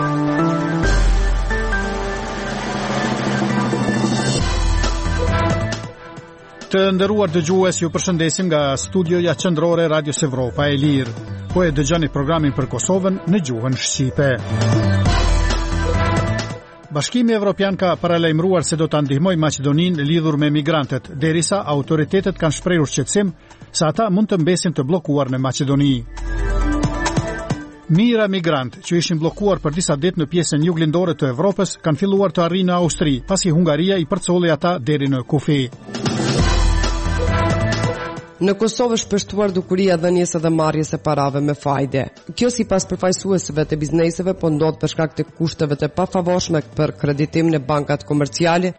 Të nderuar dëgjues, ju përshëndesim nga studioja qendrore Radios Evropa e Lirë. Po e dëgjoni programin për Kosovën në gjuhën shqipe. Bashkimi Evropian ka paralajmëruar se do ta ndihmojë Maqedoninë lidhur me migrantët, derisa autoritetet kanë shprehur shqetësim se ata mund të mbesin të bllokuar në Maqedoni. Mijëra migrantë që ishin bllokuar për disa ditë në pjesën juglindore të Evropës kanë filluar të arrijnë në Austri, pasi Hungaria i përcolli ata deri në kufi. Në Kosovë është përshtuar dukuria dhënies dhe marrjes së parave me fajde. Kjo sipas përfaqësuesve të bizneseve po ndodh për shkak të kushteve të pafavorshme për kreditim në bankat komerciale.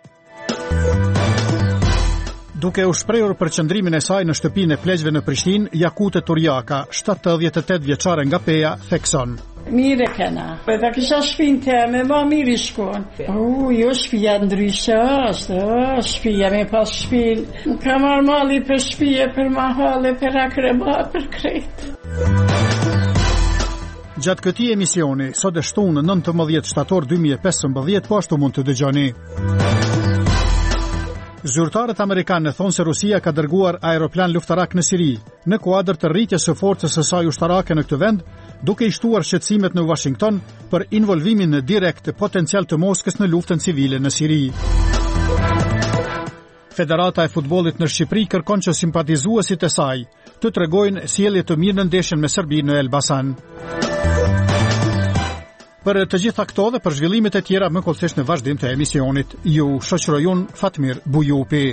Duke u shprehur për qëndrimin e saj në shtëpinë e pleqjve në Prishtinë, Jakute Turjaka, 78 vjeçare nga Peja, thekson: Mire kena, ta kisha shpinë teme, ma mirë i shkon. Jo shpia ndryshe është, shpia me pas shpinë. Ka marrë mali për shpia, për mahale, për akreba, për krejt. Gjatë këtij emisioni, sot e shtunë 19 shtator 2015, po ashtu mund të dëgjoni. Zyrtarët amerikanë thonë se Rusia ka dërguar aeroplan luftarak në Siri, në kuadër të rritjes së forcës së saj ushtarake në këtë vend, duke i shtuar shqetësimet në Washington për involvimin direkt potencial të Moskës në luftën civile në Siri. Federata e futbollit në Shqipëri kërkon që simpatizuesit e saj të tregojnë sjellje të mirë në ndeshjen me Serbinë në Elbasan. Për të gjitha këto dhe për zhvillimet e tjera më kollësisht në vazhdim të emisionit, ju shoqëroj unë Fatmir Bujupi.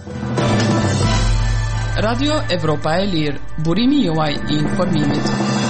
Radio Evropa e Lirë, burimi juaj i informimit.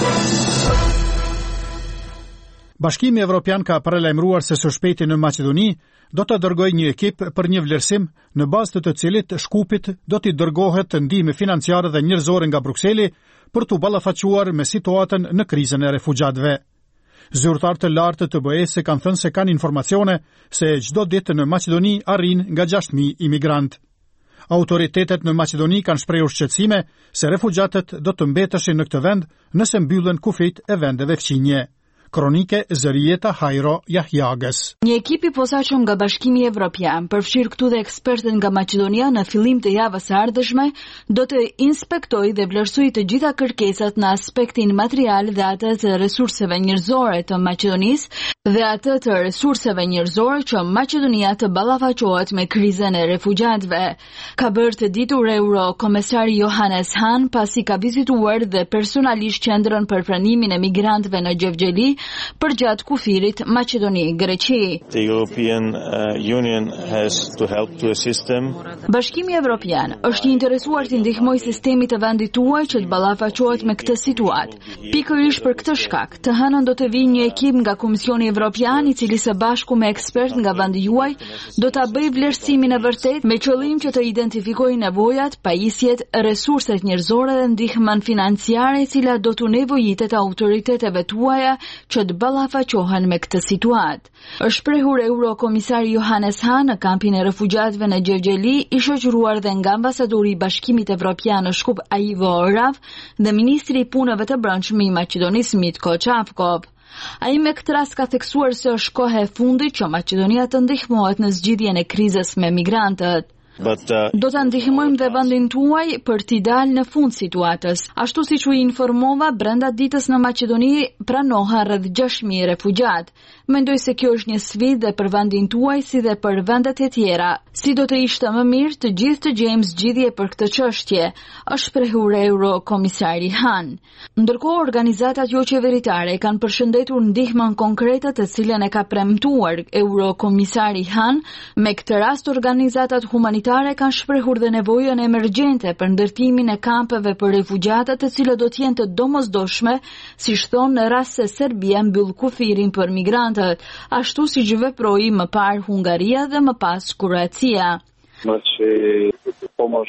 Bashkimi Evropian ka paralajmëruar se së shpejti në Maqedoni do të dërgojë një ekip për një vlerësim në bazë të cilit Shkupit do t'i dërgohet ndihmë financiare dhe njerëzore nga Brukseli për t'u ballafaquar me situatën në krizën e refugjatëve. Zyrtarë të lartë të BE-s kanë thënë se kanë informacione se çdo ditë në Maqedoni arrin nga 6.000 imigrantë. Autoritetet në Maqedoni kanë shprehur shqetësime se refugjatët do të mbeteshin në këtë vend nëse mbyllen kufit e vendeve fqinje. Kronike Zërieta Hajro Jahjagës. Një ekip i posaçëm nga Bashkimi Evropian, përfshirë këtu dhe ekspertët nga Maqedonia në fillim të javës së ardhshme, do të inspektojë dhe vlerësojë të gjitha kërkesat në aspektin material dhe atë të resurseve njerëzore të Maqedonisë dhe atë të resurseve njerëzore që Maqedonia të ballafaqohet me krizën e refugjatëve. Ka bërë të ditur Eurokomesari Johannes Hahn pasi ka vizituar dhe personalisht qendrën për pranimin e migrantëve në Gjevgjeli përgjatë kufirit Maqedoni-Greqi. The European Union has to help to assist them. Bashkimi Evropian është i interesuar të ndihmojë sistemit të vendit tuaj që të ballafaqohet me këtë situatë. Pikërisht për këtë shkak, të hënën do të vijë një ekip nga Komisioni Evropian, i cili së bashku me ekspert nga vendi juaj do ta bëjë vlerësimin e vërtetë me qëllim që të identifikojë nevojat, pajisjet, resurset njerëzore dhe ndihmën financiare e cila do t'u nevojitet autoriteteve tuaja që të ballafaqohen me këtë situatë. Është shprehur Eurokomisari Johannes Hahn në kampin e refugjatëve në Gjevgjeli, i shoqëruar dhe nga ambasadori i Bashkimit Evropian në Shkup Aivo Orav dhe ministri i punëve të brendshme i Maqedonisë Mitko Çavkov. Ai me këtë rast ka theksuar se është koha e fundit që Maqedonia të ndihmohet në zgjidhjen e krizës me migrantët. Do të ndihmojmë dhe vendin tuaj për t'i dalë në fund situatës. Ashtu siç u informova, brenda ditës në Maqedoni pranohen rreth 6.000 refugjatë. Mendoj se kjo është një sfidë për vendin tuaj si dhe për vendet e tjera. Si do të ishte më mirë të gjithë të gjejmë zgjidhje për këtë çështje, është shprehur Eurokomisari Hahn. Ndërkohë, organizatat jo qeveritare kanë përshëndetur ndihmën konkrete të cilën e ka premtuar Eurokomisari Hahn. Me këtë rast, organizatat humanitare kanë shprehur dhe nevojën emergjente për ndërtimin e kampeve për refugjatët, të cilët do të jenë të domosdoshme, siç thonë në rast se Serbia mbyll kufirin për migrantët, ashtu siç veproi më parë Hungaria dhe më pas Kroacia. Znači, pomoć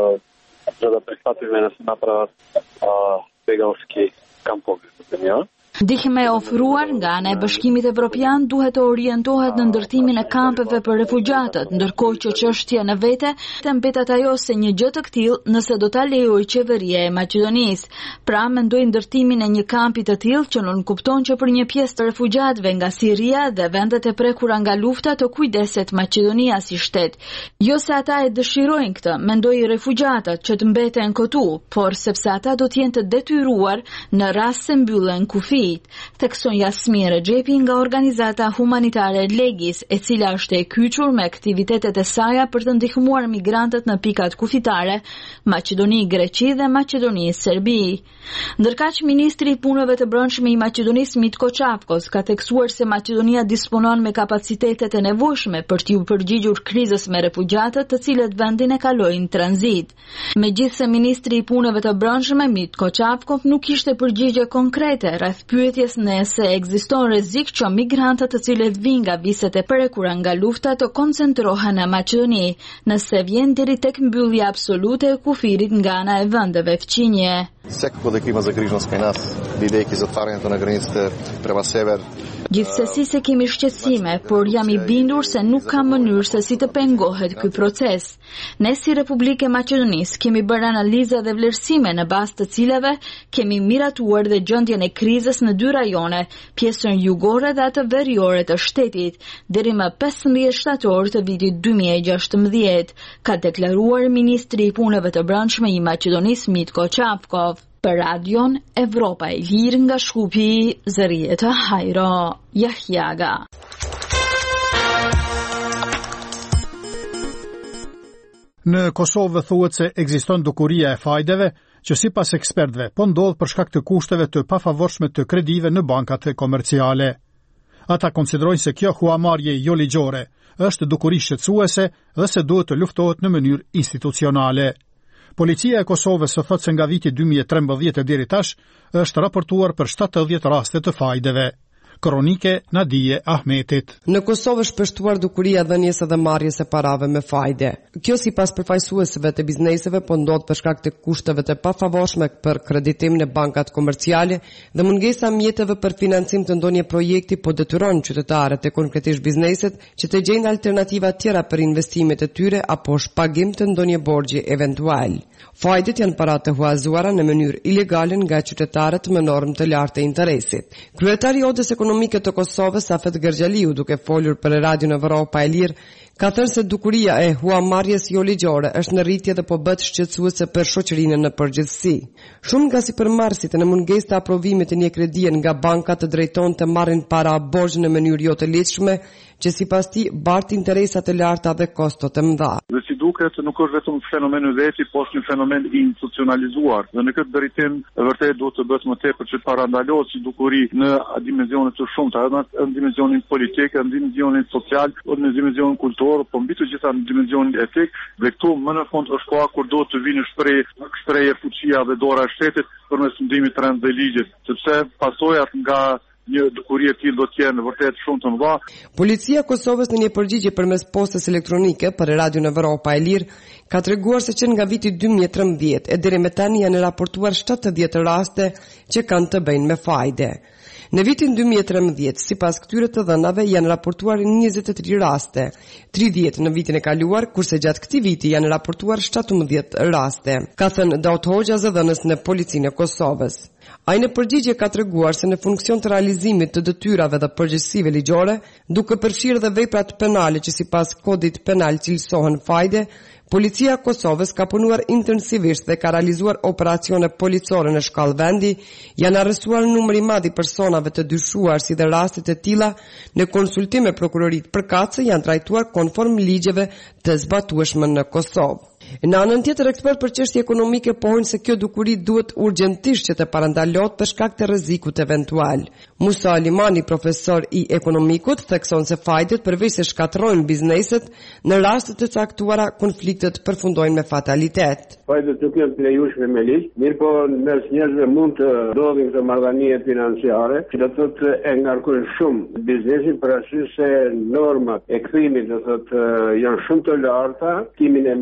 za da prihvatime da se napravят begalski kampovi, Ndihma e ofruar nga ana e Bashkimit Evropian duhet të orientohet në ndërtimin e kampeve për refugjatët, ndërkohë që çështja në vete mbetet ajo se një gjë të tillë nëse do ta lejojë qeveria e Maqedonisë. Pra mendoj ndërtimin e një kampi të tillë që nuk kupton që për një pjesë të refugjatëve nga Siria dhe vendet e prekura nga lufta të kujdeset Maqedonia si shtet. Jo se ata e dëshirojnë këtë, mendoj refugjatët që të mbeten këtu, por sepse ata do të jenë të detyruar në rast se mbyllen kufijt. Thekson Jasmin Rexhepi nga organizata humanitare Legis, e cila është e kyçur me aktivitetet e saj për të ndihmuar migrantët në pikat kufitare, Maqedoni, Greqi dhe Maqedoni, Serbi. Ndërkaq ministri i punëve të brendshme i Maqedonisë Mitko Çafkos ka theksuar se Maqedonia disponon me kapacitetet e nevojshme për t'u përgjigjur krizës me refugjatët të cilët vendin e kalojnë tranzit. Megjithse ministri i punëve të brendshme Mitko Çafkos nuk kishte përgjigje konkrete rreth pyetjes nëse ekziston rrezik që migrantët të cilët vijnë nga viset e prekura nga lufta të koncentrohen në Maqedoni, nëse vjen deri tek mbyllja absolute e kufirit nga ana e vendeve fqinje. Sekako da ima zagriženost kaj nas, lidejki zatvarjanjem na granice prema sever. Gjithsesi se kemi shqetësime, por jam i bindur se nuk ka mënyrë se si të pengohet ky proces. Ne si Republikë e Maqedonisë kemi bërë analiza dhe vlerësime në bazë të cilave kemi miratuar dhe gjendjen e krizës në dy rajone, pjesën jugore dhe atë veriore të shtetit, deri më 15 shtator të vitit 2016, ka deklaruar ministri i punëve të brendshme i Maqedonisë Mitko Çafkov. Për radion Evropa e Lirë nga Shkupi, Zërieta Hajro, Jahjaga. Në Kosovë thuhet se ekziston dukuria e fajdeve që sipas ekspertëve po ndodh për shkak të kushteve të pafavorshme të kredive në bankat komerciale. Ata konsiderojnë se kjo huamarrje jo ligjore është dukuri shqetësuese dhe se duhet të luftohet në mënyrë institucionale. Policia e Kosovës thotë se nga viti 2013 deri tash është raportuar për 70 raste të fajdeve. Kronike Nadije Ahmetit. Në Kosovë është shpeshtuar dukuria dhënies dhe marrjes së parave me fajde. Kjo sipas përfaqësuesve të bizneseve po ndodh për shkak të kushteve të pafavorshme për kreditimin në bankat komerciale dhe mungesa mjeteve për financim të ndonjë projekti po detyron qytetarët e konkretisht bizneset që të gjejnë alternativa tjera për investimet e tyre apo shpagim të ndonjë borxhi eventual. Fajdet janë para të huazuara në mënyrë ilegale nga qytetarët me normë të lartë të interesit. Kryetari i Odës Ekonomike të Kosovës, Afet Gergjaliu, duke folur për Radion Evropa e Lirë, ka thënë se dukuria e huamarrjes jo ligjore është në rritje dhe po bëhet shqetësuese për shoqërinë në përgjithësi. Shumë nga sipërmarrësit në mungesë të aprovimit të një kredie nga banka të drejton të marrin para borxh në mënyrë jo të lehtëshme, që sipas tij bart interesa të larta dhe kosto të mëdha. Dhe si duket nuk është vetëm fenomen i veti, por është një fenomen i institucionalizuar. Dhe në këtë drejtim vërtet duhet të bëhet më tepër që të parandalohet si dukuri në dimensione të shumta, edhe në dimensionin politik, në dimensionin social, në dimensionin kulturor, po mbi të gjitha në dimensionin etik. Dhe këtu më në fund është koha kur duhet të vinë shprehje fuqia dhe dora e shtetit përmes ndihmit të rëndë dhe ligjit, sepse pasojat nga një dukuri e tillë do të jenë vërtet shumë të mëdha. Policia e Kosovës në një përgjigje përmes postës elektronike për Radion Evropa e Lirë ka treguar se që nga viti 2013 e deri më tani janë raportuar 70 raste që kanë të bëjnë me fajde. Në vitin 2013, sipas këtyre të dhënave, janë raportuar 23 raste, 30 në vitin e kaluar, kurse gjatë këtij viti janë raportuar 17 raste, ka thënë Daut Hoxha, zëdhënës në Policinë e Kosovës. Ai në përgjigje ka treguar se në funksion të realizimit të detyrave dhe përgjegjësive ligjore, duke përfshirë dhe veprat penale që sipas kodit penal cilësohen fajde, Policia e Kosovës ka punuar intensivisht dhe ka realizuar operacione policore në shkallë vendi, janë arrestuar numër i madh i personave të dyshuar si dhe rastet e tilla në konsultim me prokuroritë përkatëse janë trajtuar konform ligjeve të zbatueshme në Kosovë. Në anën tjetër, ekspert për çështje ekonomike pohojnë se kjo dukuri duhet urgjentisht që të parandalohet për shkak të rrezikut eventual. Musa Alimani, profesor i ekonomikut, thekson se fajdet përveç se shkatërrojnë bizneset, në raste të caktuara konfliktet përfundojnë me fatalitet. Fajdet nuk janë të lejueshme me ligj, mirë po mes njerëzve mund të ndodhin këto marrëdhënie financiare, që do të thotë e ngarkojnë shumë biznesin për arsye se normat e kthimit do thotë janë shumë të larta, timin e marrëveshjes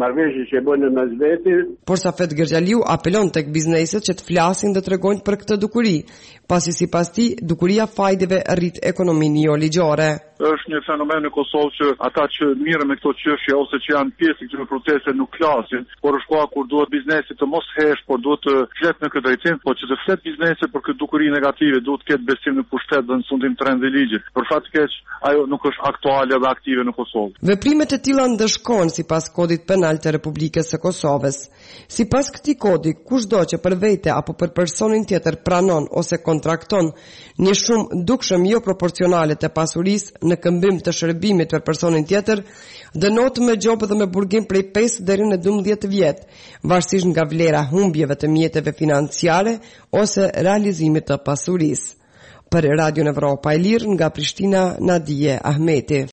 që e bën në mes veti. Por Safet Gergjaliu apelon tek bizneset që të flasin dhe tregojnë për këtë dukuri, pasi sipas tij dukuria fajdeve rrit ekonominë jo ligjore. Është një fenomen në Kosovë që ata që mirën me këto çështje ose që janë pjesë këtyre protesteve nuk flasin, por është koha kur duhet biznesi të mos hesh, por duhet të flet në këtë drejtim, por që të flet biznesi për këtë dukuri negative, duhet të ketë besim në pushtet dhe në sundim të rënd dhe ligjit. Për fat të keq, ajo nuk është aktuale dhe aktive në Kosovë. Veprimet e tilla ndëshkojnë sipas kodit penal të Republikës së Kosovës. Sipas këtij kodi, kushdo që për vete apo për personin tjetër pranon ose kontrakton një shumë dukshëm jo proporcionale të pasurisë në këmbim të shërbimit për personin tjetër, dënohet me gjobë dhe me burgim prej 5 deri në 12 vjet, varësisht nga vlera humbjeve të mjeteve financiare ose realizimit të pasurisë. Për Radio Evropa e Lirë nga Prishtina, Nadije Ahmeti.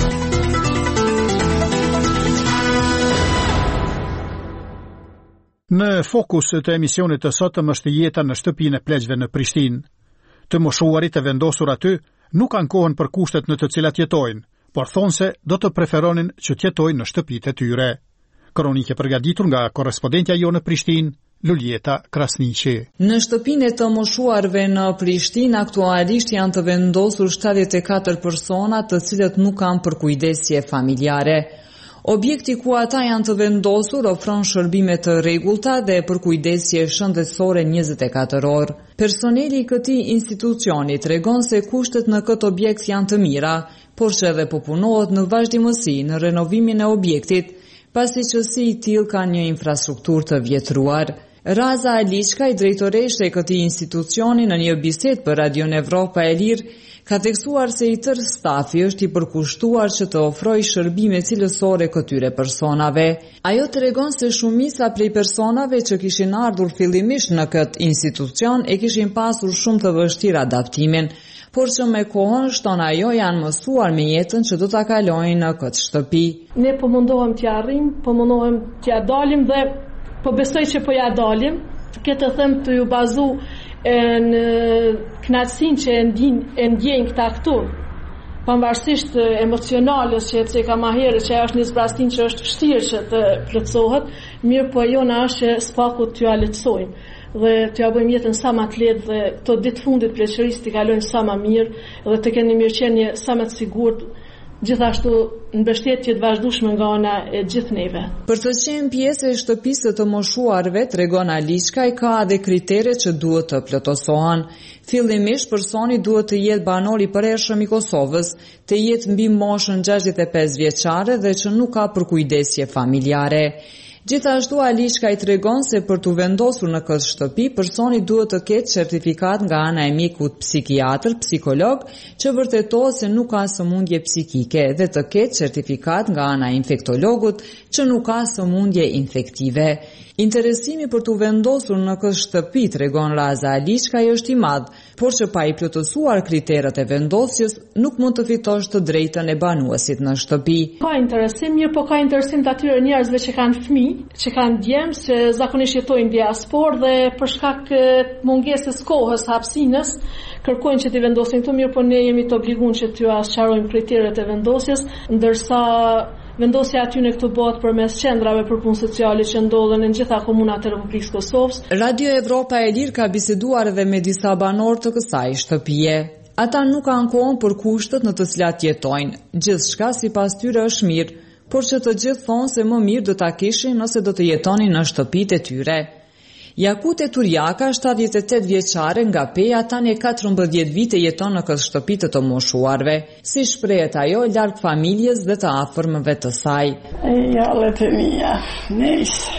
Në fokus të emisionit të sotëm është jeta në shtëpinë e pleqve në Prishtinë. Të moshuarit e vendosur aty nuk kanë kohën për kushtet në të cilat jetojnë, por thonë se do të preferonin që të jetojnë në shtëpitë e tyre. Kronike përgatitur nga korrespondentja jo në Prishtinë, Luljeta Krasniqi. Në shtëpinë e të moshuarve në Prishtinë aktualisht janë të vendosur 74 persona të cilët nuk kanë përkujdesje familjare. Objekti ku ata janë të vendosur ofron shërbime të rregullta dhe përkujdesje shëndetësore 24 orë. Personeli i këtij institucioni tregon se kushtet në këtë objekt janë të mira, por që edhe po punohet në vazhdimësi në renovimin e objektit, pasi që si i tillë ka një infrastrukturë të vjetruar. Raza Aliçka, i drejtoreshe e këtij institucioni, në një bisedë për Radio Evropa e Lirë, ka theksuar se i tërë stafi është i përkushtuar që të ofrojë shërbime cilësore këtyre personave. Ajo tregon se shumica prej personave që kishin ardhur fillimisht në këtë institucion e kishin pasur shumë të vështirë adaptimin, por që me kohën shton ajo janë mësuar me jetën që do ta kalojnë në këtë shtëpi. Ne po mundohem t'ja arrim, po mundohem t'ja dalim dhe po besoj që po ja dalim. Këtë them të ju bazu në knatësinë që e ndjejnë këta këtu, pavarësisht emocionales që ka ma herë, që është një zbrastin që është vështirë që të plotësohet, mirë po jona është që spaku t'ju a lehtësojmë dhe t'ju a bëjmë jetën sa ma të lehtë dhe këto ditë fundit pleqërisë t'i kalojnë sa ma mirë dhe të keni mirëqenie sa ma të sigurt, gjithashtu në mbështetje të vazhdueshme nga ana e gjithë neve. Për të qenë pjesë e shtëpisë të moshuarve, tregon Aliçka, ka edhe kritere që duhet të plotësohen. Fillimisht personi duhet të jetë banor i përhershëm i Kosovës, të jetë mbi moshën 65 vjeçare dhe që nuk ka përkujdesje familjare. Gjithashtu Aliçka i tregon se për të vendosur në këtë shtëpi, personi duhet të ketë certifikat nga ana e mjekut psikiatër, psikolog, që vërtetohet se nuk ka sëmundje psikike dhe të ketë certifikat nga ana e infektologut që nuk ka sëmundje infektive. Interesimi për të vendosur në këtë shtëpi, tregon Raza Aliçka, është i madh, por që pa i plotësuar kriteret e vendosjes, nuk mund të fitosh të drejtën e banuesit në shtëpi. Ka interesim, mirë po ka interesim të atyre njerëzve që kanë fëmijë, që kanë djemë, që zakonisht jetojnë diaspor dhe për shkak mungesës kohës, hapësinës, kërkojnë që t'i vendosin këtu, mirë po ne jemi të obliguar që t'ju asqarojmë kriteret e vendosjes, ndërsa vendosja aty në këtu bëhet përmes qendrave për punë sociale që ndodhen në gjitha komunat e Republikës Kosovës. Radio Evropa e Lirë ka biseduar edhe me disa banor të kësaj shtëpie. Ata nuk kanë kohën për kushtet në të cilat jetojnë. Gjithçka sipas tyre është mirë, por që të gjithë thonë se më mirë do ta kishin nëse do të jetonin në shtëpitë e tyre. Jakute Turjaka, 78 vjeçare nga Peja, tani 14 vite jeton në këtë shtëpi të moshuarve. Si shprehet ajo, larg familjes dhe të afërmëve të saj. Jallet e mia, nejse.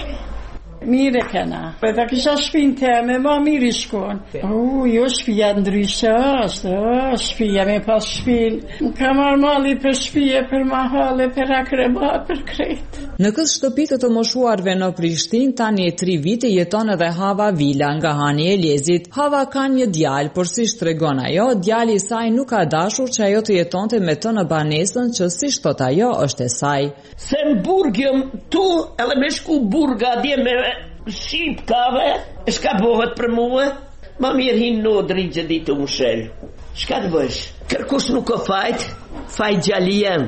Mire kena. Ta kisha shpinë teme, ma mirë i shkon. Jo shpia ndryshe është, shpia me pas shpinë. Ka marrë malli për shpije, për mahale, për akreba, për krejt. Në këtë shtëpi të moshuarve në Prishtinë, tani 3 vite jeton edhe Hava Vila nga Hani e Lezit. Hava ka një djalë, por si tregon ajo, djali i saj nuk ka dashur që ajo të jetonte me të në banesën që si thot ajo është e saj. Se në burgjëm tu, edhe me shku burga dje me shqiptave, shka bëhet për muë, ma mirë hinë në drigje ditë më shelë. Shka të bësh? Kërkush nuk o fajt gjali jem.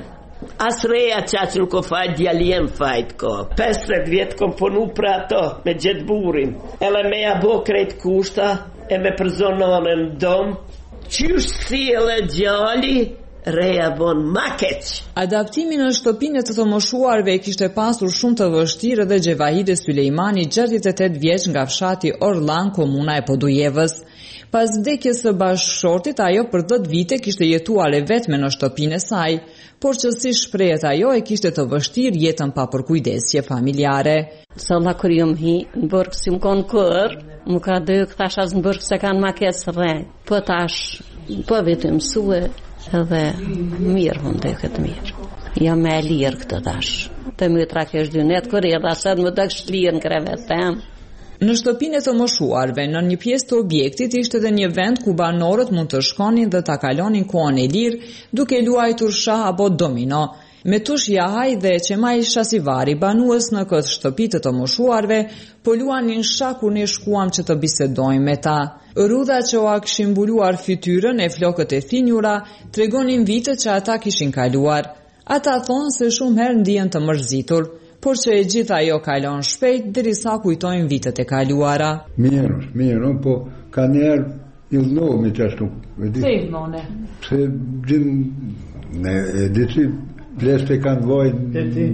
As reja që nuk o fajt djaliem fajt ko. 50 vjetë kom punu për ato me gjithë burin. Ele me abo krejt kushta e me përzonone në dom. Qysh thile djali reja bon makeq. Adaptimi në shtëpinë të moshuarve kishte pasur shumë të vështirë dhe Gjevahide Sulejmani, 68 vjeç nga fshati Orlan, komuna e Podujevës. Pas vdekjes së bashkëshortit, ajo për 10 vite kishte jetuar e vetme në shtëpinë e saj, por që si shprehet ajo e kishte të vështirë jetën pa përkujdesje familjare. Salla kur jam hi, në bërg si më konë kër, më ka dëk tash as në bërg se kanë ma kesë rej. Po tash, po vetë mësue, edhe mirë hon dhe këtë mirë. Jam me lirë këtë tash. Të mytra kesh dynet, kër edhe asad më dëk shlirë në krevet tem. Në shtëpinë të moshuarve, në një pjesë të objektit ishte dhe një vend ku banorët mund të shkonin dhe ta kalonin kohën e lirë, duke luajtur shah apo domino. Me tush Jahaj dhe Qemaj Shasivari, banues në këtë shtëpi të moshuarve, po luanin shah kur ne shkuam që të bisedojmë me ta. Rrudha që o kishin mbuluar fytyrën e flokët e thinjura, tregonin vite që ata kishin kaluar. Ata thonë se shumë herë ndihen të mërzitur, por që e gjitha ajo kalon shpejt derisa kujtojnë vitet e kaluara. Mirë, po ka njerë illnohemi qashtu. Se illnone? Se gjinë, e dici pleste kanë vojnë në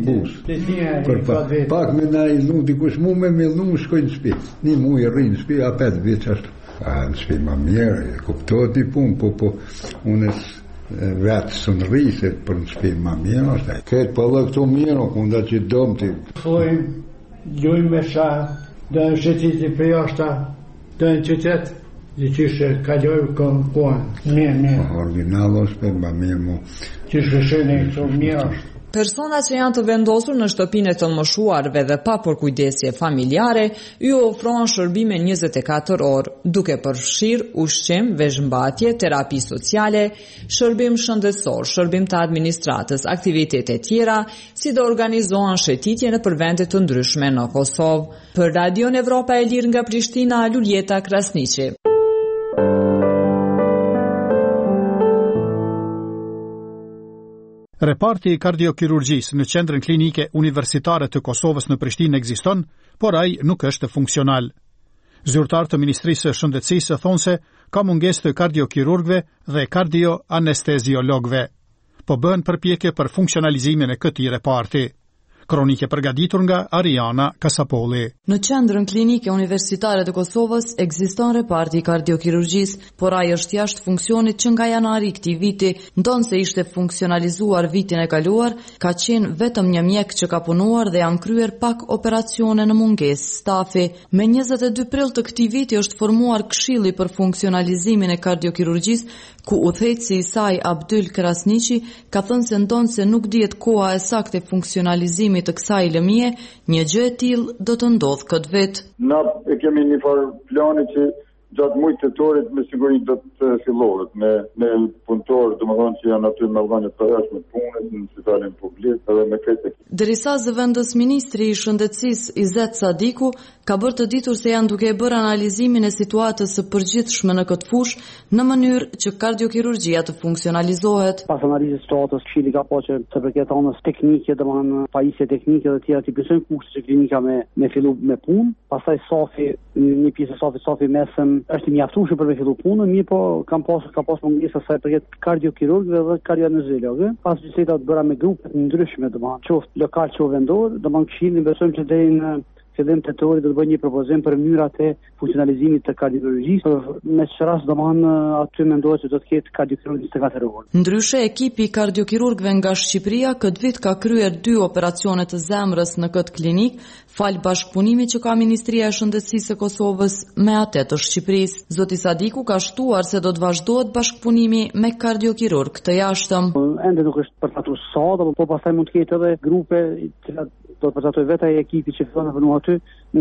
bus. Pak me na illnu, dikush mu me illnu shkojnë në spi. Një mu i rrinë në spi, a 5 vjetë qashtu. Në spi ma mirë, kuptohet i pun, po unës vetë së në rrisë për në shpinë ma mirë është. Këtë për dhe këtu mirë, kunda që dëmë të... Fojmë, gjujmë me shah, dhe në shëtiti për jashta, dhe në qytet, dhe qështë kaljojë kënë kohën, mirë. Original është, ma mirë mu. Qështë shënë e këtu mirë është. Persona që janë të vendosur në shtëpinë të moshuarve dhe pa përkujdesje familjare, ju ofrohen shërbime 24 orë, duke përfshirë ushqim, veshmbatje, terapi sociale, shërbim shëndetësor, shërbim të administratës, aktivitete tjera, si dhe organizohen shëtitje në përvende të ndryshme në Kosovë. Për Radion Evropa e Lirë nga Prishtina, Luljeta Krasniqi. Reparti i kardiokirurgjisë në qendrën klinike universitare të Kosovës në Prishtinë ekziston, por ai nuk është funksional. Zyrtar të Ministrisë së Shëndetësisë thonë se ka mungesë të kardiokirurgëve dhe kardioanesteziologëve, po bën përpjekje për funksionalizimin e këtij reparti. Kronike përgatitur nga Ariana Kasapolli. Në qendrën klinike universitare të Kosovës ekziston reparti i kardiokirurgjisë, por ai është jashtë funksionit që nga janari i këtij viti, ndonse ishte funksionalizuar vitin e kaluar, ka qenë vetëm një mjek që ka punuar dhe janë kryer pak operacione në mungesë stafi. Me 22 prill të këtij viti është formuar Këshilli për funksionalizimin e kardiokirurgjisë, ku udhëheqësi i saj Abdyl Krasniqi ka thënë se ndonse nuk dihet koha e saktë e funksionalizimit të kësaj lëmie, një gjë e tillë do të ndodhë këtë vit. Na e kemi një farë plani që gjatë mujtë tetorit me siguri do të fillohet me punëtorë, domethënë që janë aty në Albania të përjashtë me punën në spitalin publik edhe me këtë. Derisa zëvendës ministri i shëndetësisë Izet Sadiku ka bërë të ditur se janë duke bërë analizimin e situatës së përgjithshme në këtë fushë në mënyrë që kardiokirurgjia të funksionalizohet. Pas analizës situatës, Këshilli ka pasur të përket anës teknike, domethënë pajisje teknike dhe të tjera të besojnë kushtet që klinika me fillu me punë, pastaj safi, një pjesë safi mesëm është i mjaftueshëm për me fillu punën, mirë po ka pasur mungesa sa i përket kardiokirurgëve dhe kardioanesteziologëve, pas biseda të bëra me grupe të ndryshme, domethënë qoftë lokal, qoftë vendor, domethënë Këshilli besojmë që deri në fillim tetorit do të bëjë një propozim për mënyrat e funksionalizimit të kardiokirurgjisë, me çfarë domethënë aty mendohet se do të ketë kardiokirurgji 24 orë. Ndryshe, ekipi i kardiokirurgëve nga Shqipëria këtë vit ka kryer 2 operacione të zemrës në këtë klinik, fal bashkëpunimit që ka Ministria e Shëndetësisë së Kosovës me atë të Shqipërisë. Zoti Sadiku ka shtuar se do të vazhdohet bashkëpunimi me kardiokirurg të jashtëm. Ende nuk është përcaktuar sa, po pastaj mund të ketë edhe grupe që do të përcaktojë vetë ai ekipi që fillon të punojë aty,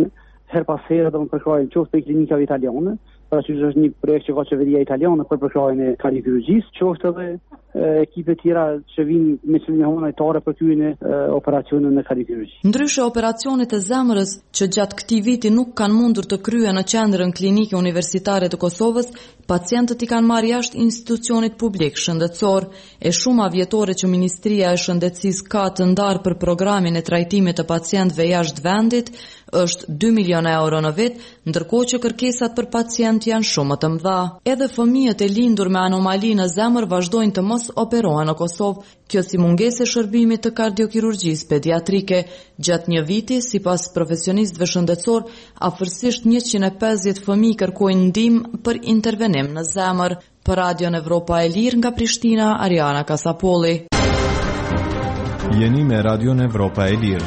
her pas here do të përkrojnë qoftë për klinikave italiane, pra që është një projekt që ka qeveria italiane për përkrojnë e kardiokirurgjisë, qoftë edhe ekipe tjera që vinë me qëllime humanitar për kryen e operacioneve në kardiokirurgji. Ndryshe operacionet e zemrës që gjatë këtij viti nuk kanë mundur të kryen në qendrën klinike universitare të Kosovës, pacientët i kanë marrë jashtë institucionit publik shëndetësor, e shuma vjetore që Ministria e Shëndetësisë ka të ndarë për programin e trajtimit të pacientëve jashtë vendit është 2 milion euro në vit, ndërkohë që kërkesat për pacient janë shumë të mëdha. Edhe fëmijët e lindur me anomali në zemër vazhdojnë të mos operohen në Kosovë, kjo si mungesë e shërbimit të kardiokirurgjisë pediatrike. Gjatë një viti, sipas profesionistëve shëndetësor, afërsisht 150 fëmijë kërkojnë ndihmë për intervenim në zemër. Për Radion Evropa e Lirë nga Prishtina, Ariana Kasapolli. Jeni me Radion Evropa e Lirë.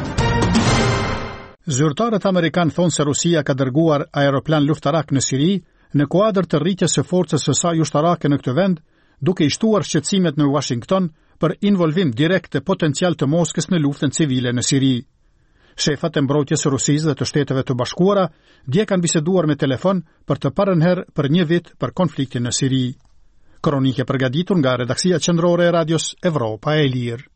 Zyrtarët amerikanë thonë se Rusia ka dërguar aeroplan luftarak në Siri në kuadër të rritjes së forcës së saj ushtarake në këtë vend, duke i shtuar shqetësimet në Washington për involvim direkt të potencial të Moskës në luftën civile në Siri. Shefat e mbrojtjes së Rusisë dhe të Shteteve të Bashkuara dje kanë biseduar me telefon për të parën herë për një vit për konfliktin në Siri. Kronike përgatitur nga redaksia qendrore e Radios Evropa e Lirë.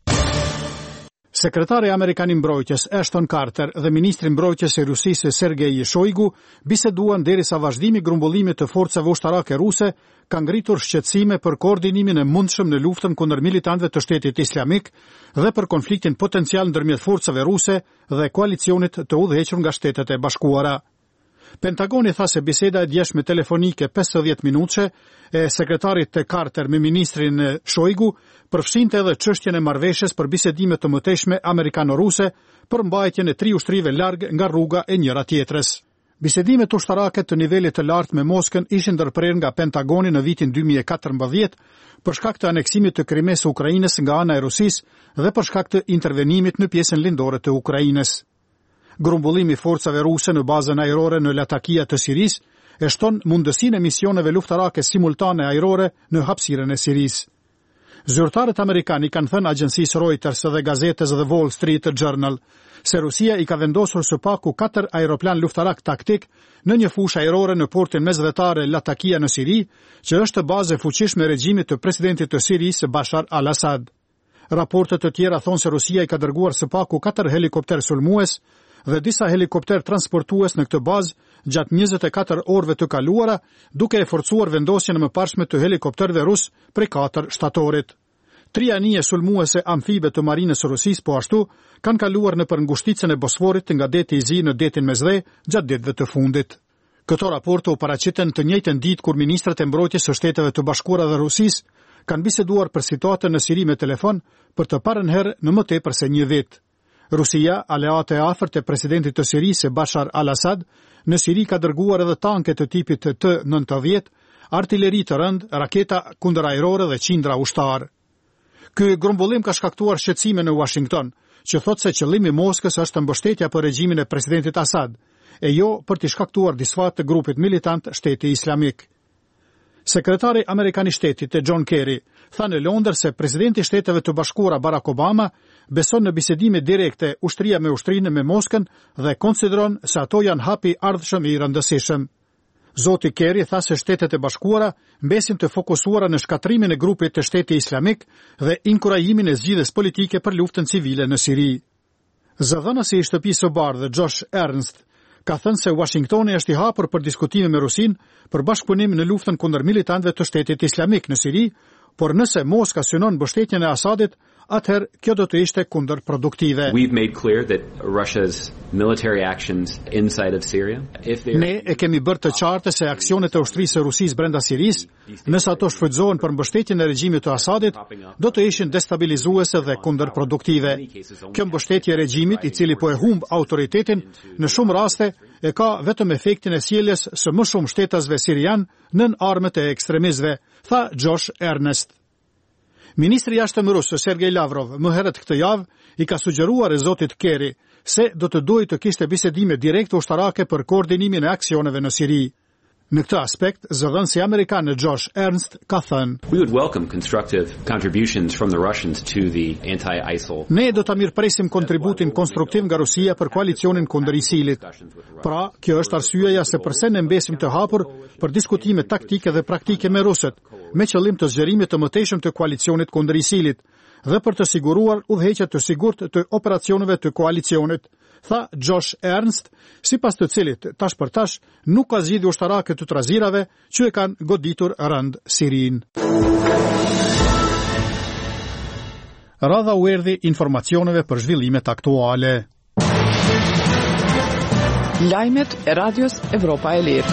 Sekretari Amerikan i mbrojtjes Ashton Carter dhe ministri i mbrojtjes i Rusisë Sergej Shoigu biseduan derisa vazhdimi i grumbullimit të forcave ushtarake ruse ka ngritur shqetësime për koordinimin e mundshëm në luftën kundër militantëve të Shtetit Islamik dhe për konfliktin potencial ndërmjet forcave ruse dhe koalicionit të udhëhequr nga Shtetet e Bashkuara. Pentagoni tha se biseda e djeshme telefonike 50 minutëshe e sekretarit të Carter me ministrin Shoigu përfshinte edhe çështjen e marrëveshjes për bisedime të mëtejshme amerikano-ruse për mbajtjen e 3 ushtrive larg nga rruga e njëra tjetrës. Bisedimet ushtarake të nivelit të lartë me Moskën ishin ndërprerë nga Pentagoni në vitin 2014 për shkak të aneksimit të Krimes së Ukrainës nga ana e Rusisë dhe për shkak të intervenimit në pjesën lindore të Ukrainës. Grumbullimi i forcave ruse në bazën ajrore në Latakia të Sirisë e shton mundësinë e misioneve luftarake simultane ajrore në hapësirën e Sirisë. Zyrtarët amerikanë kanë thënë agjencisë Reuters dhe gazetës The Wall Street Journal se Rusia i ka vendosur së paku 4 aeroplan luftarak taktik në një fushë ajrore në portin mesvetare Latakia në Siri, që është bazë e fuqishme e regjimit të presidentit të Sirisë Bashar al-Assad. Raportet të tjera thonë se Rusia i ka dërguar së paku 4 helikopter sulmues dhe disa helikopter transportues në këtë bazë gjatë 24 orëve të kaluara, duke e forcuar vendosjen e mëparshme të helikopterëve rus prej 4 shtatorit. 3 anije sulmuese amfibe të marinës së Rusisë po ashtu kanë kaluar nëpër ngushticën e Bosforit nga deti i Zi në detin Mesdhe gjatë ditëve të fundit. Këto raporte u paraqiten të njëjtën ditë kur ministrat e mbrojtjes së Shteteve të Bashkuara dhe Rusisë kanë biseduar për situatën në Siri me telefon për të parën herë në më tepër se një vit. Rusia, aleate e afërt e presidentit të Sirisë Bashar al-Assad, në Siri ka dërguar edhe tanke të tipit T-90, artilleri të rënd, raketa kundërajrore dhe qindra ushtar. Ky grumbullim ka shkaktuar shqetësime në Washington, që thotë se qëllimi i Moskës është mbështetja për regjimin e presidentit Assad, e jo për të shkaktuar disfat të grupit militant Shteti Islamik. Sekretari Amerikan i Shtetit John Kerry tha në Londër se presidenti i Shteteve të Bashkuara Barack Obama beson në bisedime direkte ushtria me ushtrinë me Moskën dhe konsideron se ato janë hapi ardhshëm i rëndësishëm. Zoti Kerry tha se Shtetet e Bashkuara mbesin të fokusuara në shkatrimin e grupit të Shtetit Islamik dhe inkurajimin e zgjidhjes politike për luftën civile në Siri. Zëdhënësi i Shtëpisë së Bardhë Josh Ernst ka thënë se Washingtoni është i hapur për diskutime me Rusinë për bashkëpunim në luftën kundër militantëve të Shtetit Islamik në Siri, por nëse Moska synon mbështetjen e Asadit, atëherë kjo do të ishte kundërproduktive. We've made clear that Russia's military actions inside of Syria, ne e kemi bërë të qartë se aksionet e ushtrisë së Rusisë brenda Sirisë, nëse ato shfrytëzohen për mbështetjen e regjimit të Asadit, do të ishin destabilizuese dhe kundërproduktive. Kjo mbështetje e regjimit, i cili po e humb autoritetin, në shumë raste e ka vetëm efektin e sjelljes së më shumë shtetasve sirian nën armët e ekstremistëve, tha Josh Ernest. Ministri i jashtëm rus Sergej Lavrov më herët këtë javë i ka sugjeruar zotit Kerry se do të duhej të kishte bisedime direkte ushtarake për koordinimin e aksioneve në Siri. Në këtë aspekt, zëdhënësi amerikan Josh Ernst ka thënë: We would welcome constructive contributions from the Russians to the anti-ISIL. Ne do ta mirëpresim kontributin konstruktiv nga Rusia për koalicionin kundër ISIL-it. Pra, kjo është arsyeja se pse ne mbesim të hapur për diskutime taktike dhe praktike me rusët, me qëllim të zgjerimit të mëtejshëm të koalicionit kundër ISIL-it dhe për të siguruar udhëheqje të sigurt të operacioneve të koalicionit, tha Josh Ernst, sipas të cilit tash për tash nuk ka zgjidhje ushtarake të trazirave që e kanë goditur rënd Sirinë. Radha u erdhi informacioneve për zhvillimet aktuale. Lajmet e Radios Evropa e Lirë.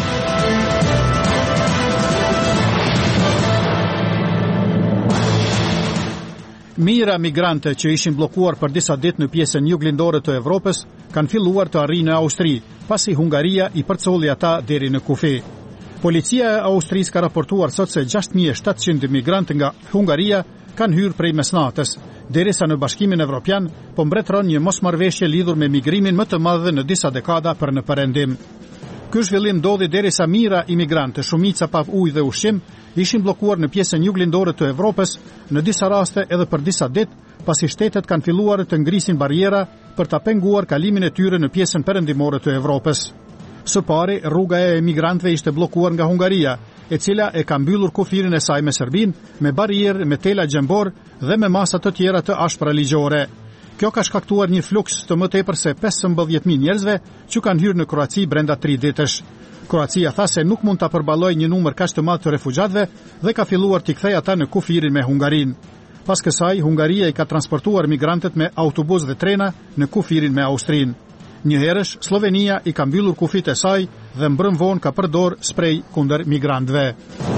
Mijëra migrante që ishin bllokuar për disa ditë në pjesën juglindore të Evropës kanë filluar të arrijnë në Austri, pasi Hungaria i përcolli ata deri në kufi. Policia e Austrisë ka raportuar sot se 6700 migrantë nga Hungaria kanë hyrë prej mesnatës, derisa në Bashkimin Evropian po mbretëron një mosmarrëveshje lidhur me migrimin më të madh në disa dekada për në perëndim. Ky zhvillim ndodhi derisa mijëra imigrantë, shumica pa ujë dhe ushqim, ishin bllokuar në pjesën juglindore të Evropës, në disa raste edhe për disa ditë, pasi shtetet kanë filluar të ngrisin bariera për ta penguar kalimin e tyre në pjesën perëndimore të Evropës. Së pari, rruga e emigrantëve ishte bllokuar nga Hungaria, e cila e ka mbyllur kufirin e saj me Serbinë, me barierë, me tela gjembor dhe me masa të tjera të ashpra ligjore. Kjo ka shkaktuar një fluks të më tepër se 15.000 njerëzve që kanë hyrë në Kroaci brenda 3 ditësh. Kroacia tha se nuk mund ta përballojë një numër kaq të madh të refugjatëve dhe ka filluar t'i kthejë ata në kufirin me Hungarinë. Pas kësaj, Hungaria i ka transportuar migrantët me autobus dhe trena në kufirin me Austrinë. Njëherësh, Slovenia i ka mbyllur kufit e saj dhe mbrëm vonë ka përdor sprej kundër migrantëve.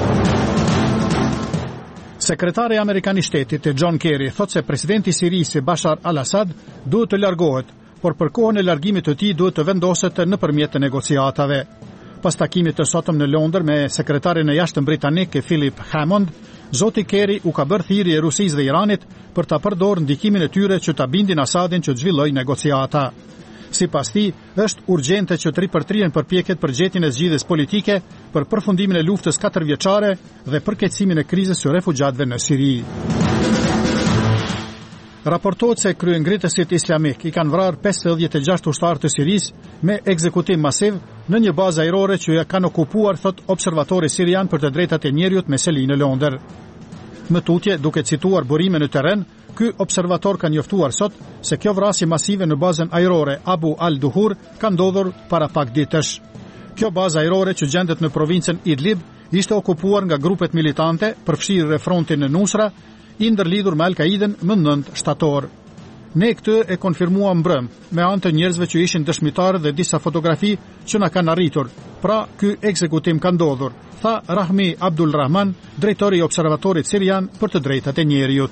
Sekretari Amerikan i Shtetit John Kerry thot se presidenti i Sirisë Bashar al-Assad duhet të largohet, por për kohën e largimit të tij duhet të vendoset nëpërmjet të negociatave. Pas takimit të sotëm në Londër me sekretarin e jashtëm britanik Philip Hammond, zoti Kerry u ka bërë thirrje Rusisë dhe Iranit për ta përdorur ndikimin e tyre që ta bindin Assadin që të zhvillojë negociata. Sipas tij, është urgjente që të ripërtrihen përpjekjet për gjetjen e zgjidhjes politike, për përfundimin e luftës 4 vjeçare dhe përkeqësimin e krizës së refugjatëve në Siri. Raportohet se kryengritësit islamik i kanë vrarë 56 ushtarë të Sirisë me ekzekutim masiv në një bazë ajrore që ja kanë okupuar, thot observatori sirian për të drejtat e njerëzit me seli në Londër. Më tutje, duke cituar burime në terren, ky observator ka njoftuar sot se kjo vrasje masive në bazën ajrore Abu al-Duhur ka ndodhur para pak ditësh. Kjo bazë ajrore që gjendet në provincën Idlib ishte okupuar nga grupet militante përfshirë frontin në Nusra, i ndërlidhur me Al-Qaiden më 9 shtator. Ne këtë e konfirmuam mbrëm me anë të njerëzve që ishin dëshmitarë dhe disa fotografi që na kanë arritur. Pra, ky ekzekutim ka ndodhur, tha Rahmi Abdul Rahman, drejtori i Observatorit Sirian për të drejtat e njerëzit.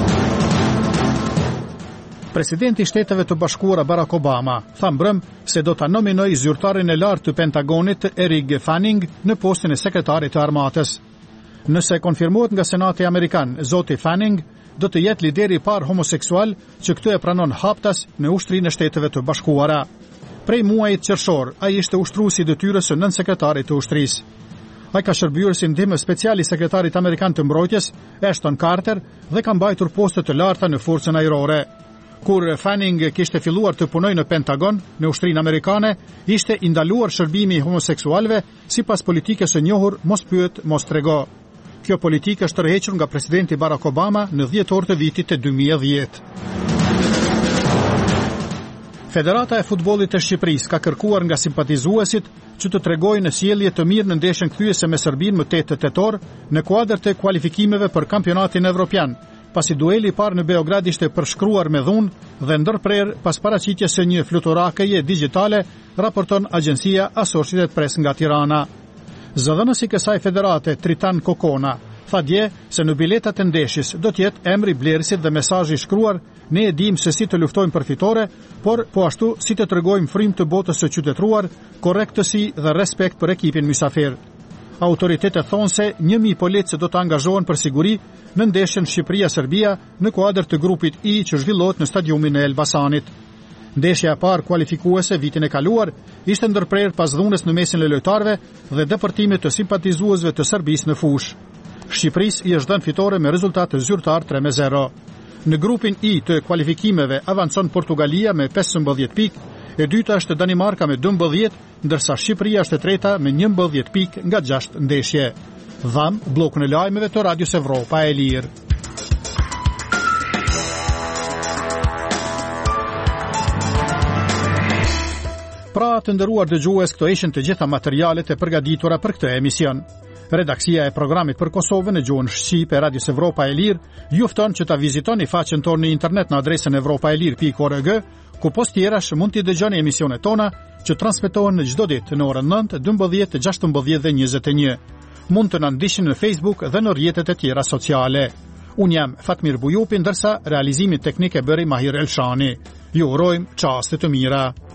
Presidenti i Shteteve të Bashkuara Barack Obama tha mbrëm se do ta nominojë zyrtarin e lartë të Pentagonit Eric Fanning në postin e sekretarit të armatës. Nëse konfirmohet nga Senati Amerikan, zoti Fanning do të jetë lideri i parë homoseksual që këtë e pranon haptas në Ushtrinë e Shteteve të Bashkuara. Prej muajit qershor, ai ishte ushtruesi i detyrës së nënsekretarit të ushtrisë. Ai ka shërbyer si ndihmë special i sekretarit amerikan të mbrojtjes, Ashton Carter, dhe ka mbajtur poste të larta në forcën ajrore. Kur Fanning kishte filluar të punojë në Pentagon, në Ushtrinë Amerikane, ishte i ndaluar shërbimi i homoseksualëve sipas politikës së njohur mos pyet, mos trego. Kjo politikë është tërhequr nga presidenti Barack Obama në dhjetor të vitit të 2010. Federata e futbollit të Shqipërisë ka kërkuar nga simpatizuesit që të tregojnë sjellje të mirë në ndeshjen kthyese me Serbinë më 8 tetor në kuadër të kualifikimeve për kampionatin evropian, pasi dueli i parë në Beograd ishte përshkruar me dhunë dhe ndërprer pas paraqitjes së një fluturakeje digjitale, raporton agjencia Associated Press nga Tirana. Zëdhënësi i kësaj federate, Tritan Kokona, tha dje se në biletat e ndeshjes do të jetë emri blerësit dhe mesazhi i shkruar: ne e dimë se si të luftojmë për fitore, por po ashtu si të tregojmë frymë të botës së qytetëruar, korrektësi dhe respekt për ekipin mysafir. Autoritetet thonë se 1000 policë do të angazhohen për siguri në ndeshjen Shqipëria-Serbia në kuadër të grupit I që zhvillohet në stadiumin e Elbasanit. Ndeshja e parë kualifikuese vitin e kaluar ishte ndërprer pas dhunës në mesin e lojtarëve dhe depërtimit të simpatizuesve të Serbisë në fushë. Shqipërisë i është dhënë fitore me rezultat zyrtar 3-0. Në grupin I të kualifikimeve avancon Portugalia me 15 pikë, e dyta është Danimarka me 12, ndërsa Shqipëria është e treta me 11 pikë nga 6 ndeshje. Dham bllokun e lajmeve të Radios Evropa e Lirë. Pra të nderuar dëgjues, këto ishin të gjitha materialet e përgatitura për këtë emision. Redaksia e programit për Kosovën në gjuhën shqipe e Radios Evropa e Lirë ju fton që ta vizitoni faqen tonë në internet në adresën evropaelir.org, ku post tjerash mund t'i dëgjoni emisionet tona që transmetohen në çdo ditë në orën 9, 12, 16 dhe 21. Mund të na ndiqni në Facebook dhe në rrjetet e tjera sociale. Unë jam Fatmir Bujupi, ndërsa realizimin teknik e bëri Mahir Elshani. Ju urojmë çaste të mira.